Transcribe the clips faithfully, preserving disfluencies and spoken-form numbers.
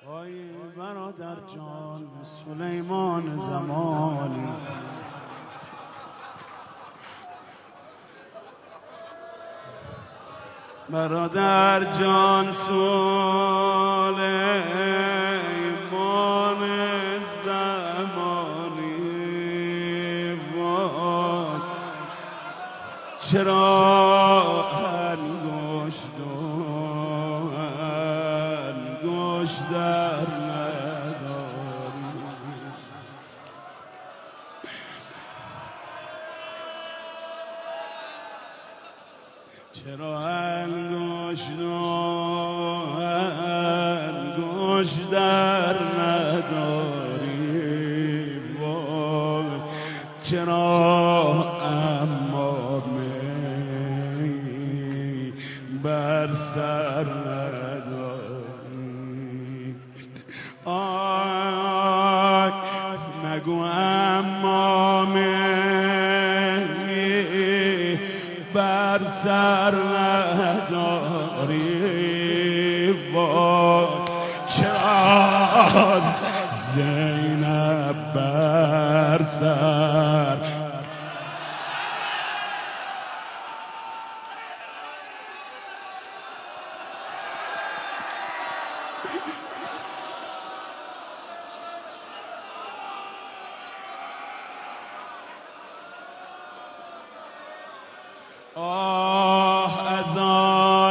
آی برادر جان سلیمان زمانی، برادر جان سلیمان زمانی، وای چرا انگشت و انگشت در نداری، چرا انگشت و انگشت در نداری، وای چرا اما می بر سر نداری. آی نگو اما می بر سر نداری، وای چرا زینب بر سر آه از آن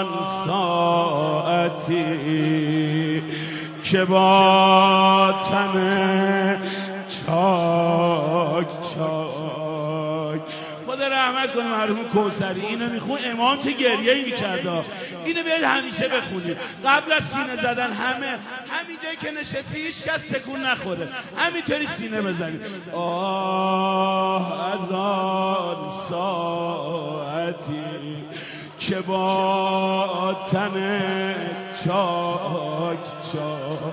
ساعتی که با تن چاک چاک، خدا رحمت کنه مرحوم کوثری، اینو میخون امام چه گریه‌ای میکرد. اینو بیاید همیشه بخونید قبل از سینه زدن. همه همین جایی که نشستی هیچ کس تکون نخوره، همینطوری سینه بزنید. آه از آن ساعتی که با تن چاک چاک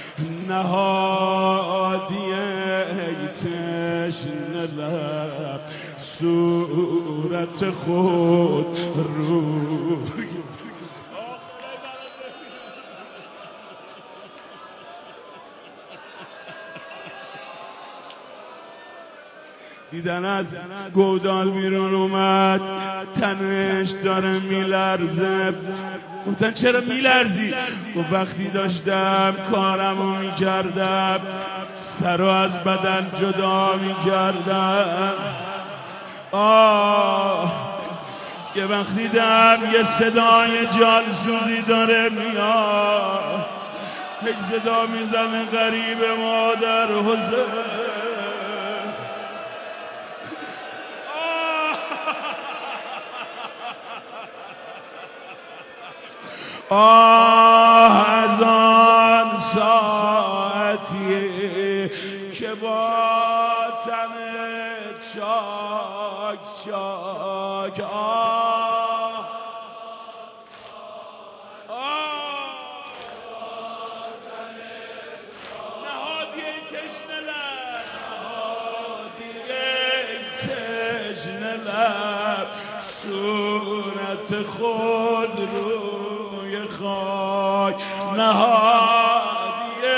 نهادی ای تشنه لب صورت خود روی دیدن از گودال بیرون اومد، تنش داره میلرزه. گفتن چرا میلرزی؟ و وقتی داشتم کارمو میکردم سر و از بدن جدا میکردم. آه یه وقتی دیدم یه صدای جانسوزی داره میاد، یک صدا میزنه غریب مادر حسین. آه از آن ساعتی که با تن چاک چاک، آه نهادی ای تشنه لب، نهادی ای تشنه لب صورت خود روی خاک، نهادی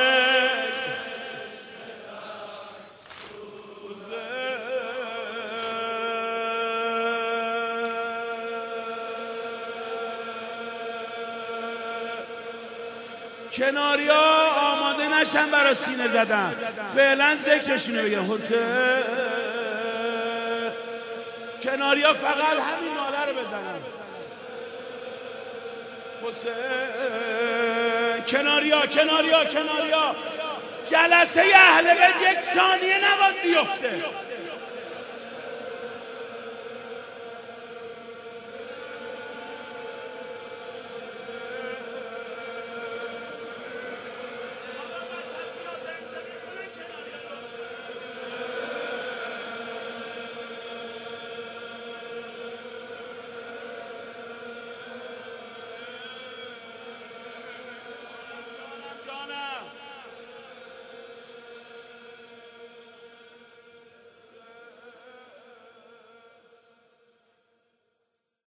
کناریا آماده نشن برای سینه زدن، فعلا ذکرشونو بگم. حسین کناریا فقط همین ناله رو بزنن. حسین کناریا کناریا کناریا جلسه اهل بیت یک ثانیه نباید بیفته.